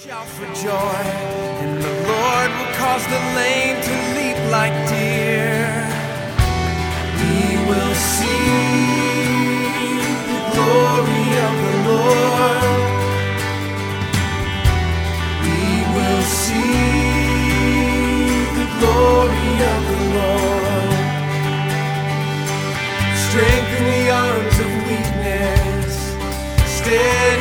Shout for joy, and the Lord will cause the lame to leap like deer. We will see the glory of the Lord. We will see the glory of the Lord. Strengthen the arms of weakness, steady